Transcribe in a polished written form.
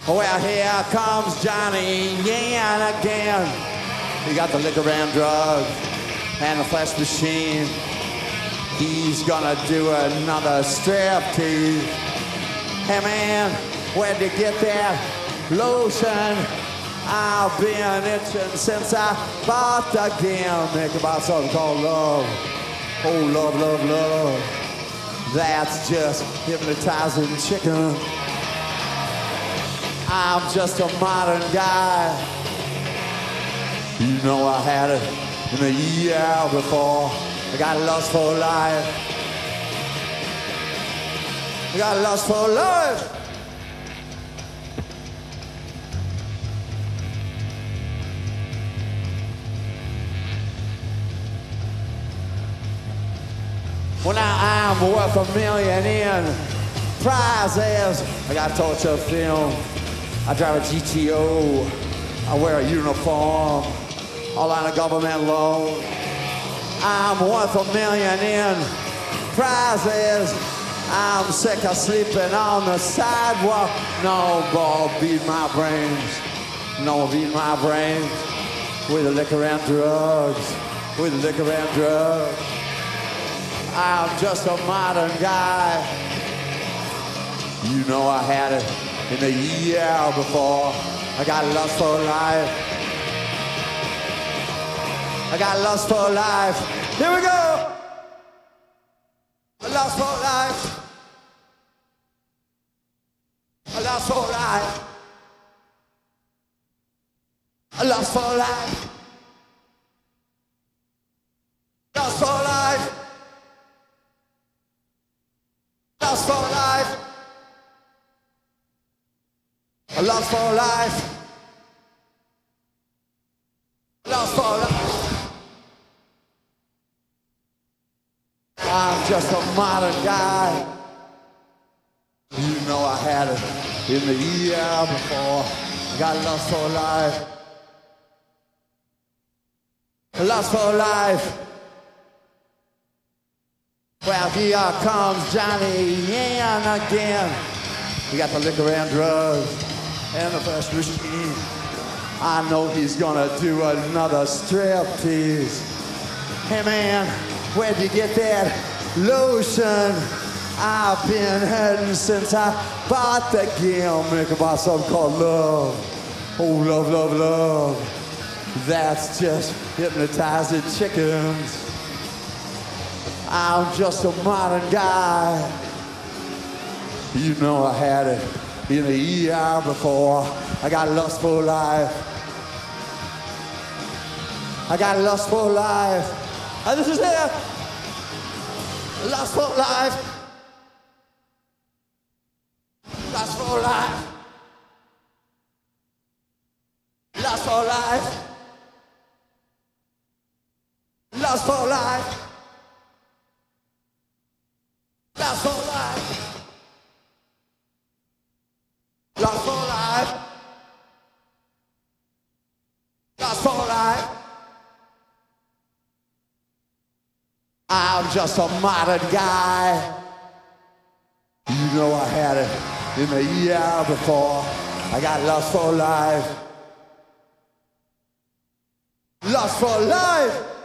Well, here comes Johnny Yan again. He got the liquor and drugs and the flesh machine. He's gonna do another striptease. Hey man, where'd you get that lotion? I've been itching since I bought the gimmick about something called love. Oh, love, love, love. That's just hypnotizing chicken. I'm just a modern guy. You know I had it in the year before. I got lust for life. I got lust for life. Well, now I'm worth $1 million in prizes. I got torture film. I drive a GTO. I wear a uniform. All on a government loan. I'm worth $1 million in prizes. I'm sick of sleeping on the sidewalk. No ball beat my brains. No beat my brains. With liquor and drugs. With liquor and drugs. I'm just a modern guy. You know I had it in the year before. I got lust for life. I got lust for life. Here we go. Lust for life. Lust for life. Lust for life. Lust for life. Lust for life. Lust for life. Lust for life. I'm just a modern guy. You know I had it in the year before. I got lust for life. Lust for life. Well, here comes Johnny Yan again. He got the liquor and drugs and the flesh machine. I know he's gonna do another striptease. Hey man, where'd you get that lotion? I've been hurting since I bought the gimmick about something called love. Oh, love, love, love. That's just hypnotizing chickens. I'm just a modern guy. You know I had it in the year before. I got lust for life. I got lust for life. And this is it. Lust for life. Lust for life. Lust for life. Lust for life. Lust for life. Lust for life. Lust for life. I'm just a modern guy. You know I had it in the year before. I got lust for life. Lust for life.